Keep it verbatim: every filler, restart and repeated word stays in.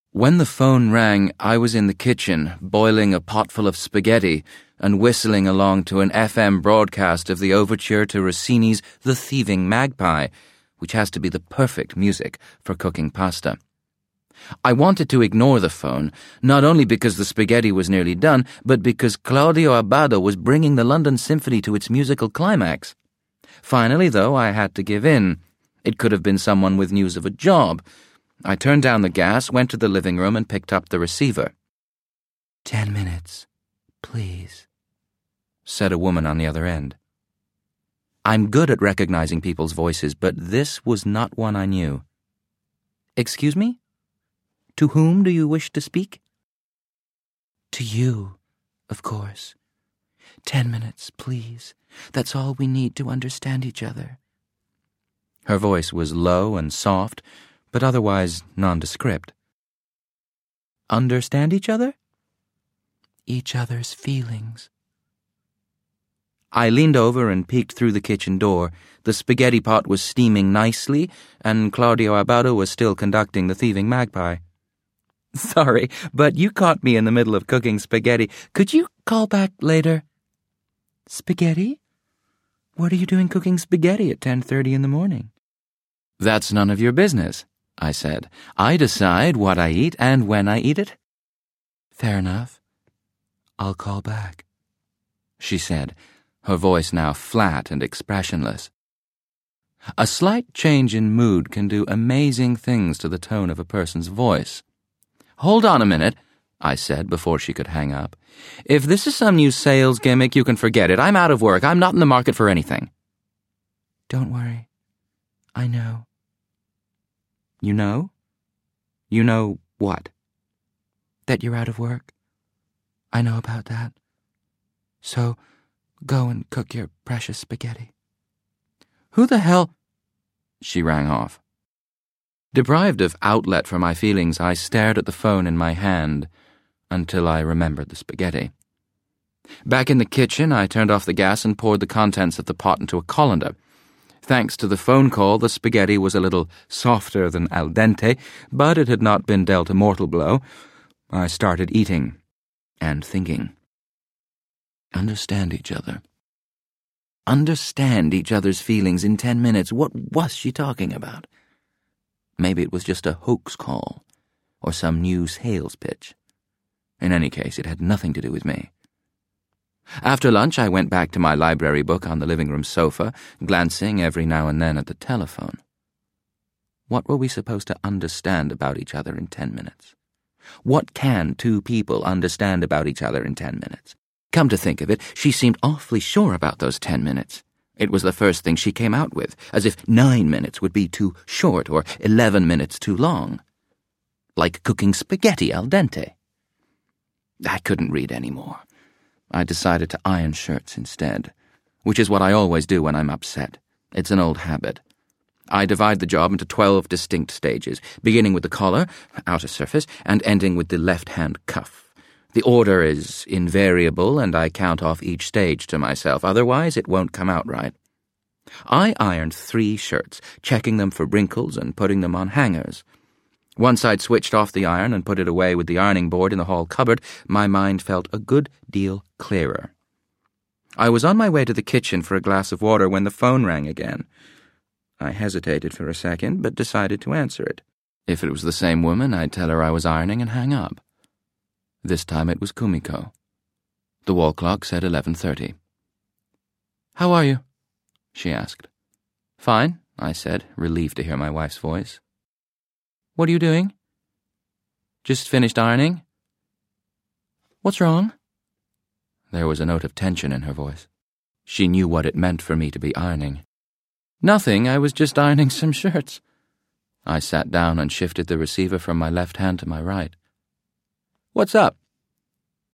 When the phone rang, I was in the kitchen, boiling a pot full of spaghetti and whistling along to an F M broadcast of the overture to Rossini's The Thieving Magpie, which has to be the perfect music for cooking pasta. I wanted to ignore the phone, not only because the spaghetti was nearly done, but because Claudio Abbado was bringing the London Symphony to its musical climax. Finally, though, I had to give in. It could have been someone with news of a job. I turned down the gas, went to the living room, and picked up the receiver. "Ten minutes, please," said a woman on the other end. I'm good at recognizing people's voices, but this was not one I knew. "Excuse me? To whom do you wish to speak?" "To you, of course. Ten minutes, please. That's all we need to understand each other." Her voice was low and soft, but otherwise nondescript. "Understand each other?" "Each other's feelings." I leaned over and peeked through the kitchen door. The spaghetti pot was steaming nicely, and Claudio Abbado was still conducting The Thieving Magpie. "Sorry, but you caught me in the middle of cooking spaghetti. Could you call back later?" "Spaghetti? What are you doing cooking spaghetti at ten thirty in the morning?" "That's none of your business," I said. "I decide what I eat and when I eat it." "Fair enough. I'll call back," she said, her voice now flat and expressionless. A slight change in mood can do amazing things to the tone of a person's voice. "Hold on a minute," I said before she could hang up. "If this is some new sales gimmick, you can forget it. I'm out of work. I'm not in the market for anything." "Don't worry. I know." "You know? You know what?" "That you're out of work. I know about that. So, go and cook your precious spaghetti." "Who the hell—" She rang off. Deprived of outlet for my feelings, I stared at the phone in my hand until I remembered the spaghetti. Back in the kitchen, I turned off the gas and poured the contents of the pot into a colander. Thanks to the phone call, the spaghetti was a little softer than al dente, but it had not been dealt a mortal blow. I started eating and thinking. Understand each other. Understand each other's feelings in ten minutes. What was she talking about? Maybe it was just a hoax call, or some new sales pitch. In any case, it had nothing to do with me. After lunch, I went back to my library book on the living room sofa, glancing every now and then at the telephone. What were we supposed to understand about each other in ten minutes? What can two people understand about each other in ten minutes? Come to think of it, she seemed awfully sure about those ten minutes. It was the first thing she came out with, as if nine minutes would be too short or eleven minutes too long. Like cooking spaghetti al dente. I couldn't read any more. I decided to iron shirts instead, which is what I always do when I'm upset. It's an old habit. I divide the job into twelve distinct stages, beginning with the collar, outer surface, and ending with the left-hand cuff. The order is invariable, and I count off each stage to myself, otherwise it won't come out right. I ironed three shirts, checking them for wrinkles and putting them on hangers. Once I'd switched off the iron and put it away with the ironing board in the hall cupboard, my mind felt a good deal clearer. I was on my way to the kitchen for a glass of water when the phone rang again. I hesitated for a second, but decided to answer it. If it was the same woman, I'd tell her I was ironing and hang up. This time it was Kumiko. The wall clock said eleven thirty. "How are you?" she asked. "Fine," I said, relieved to hear my wife's voice. "What are you doing?" "Just finished ironing." "What's wrong?" There was a note of tension in her voice. She knew what it meant for me to be ironing. "Nothing, I was just ironing some shirts." I sat down and shifted the receiver from my left hand to my right. "What's up?"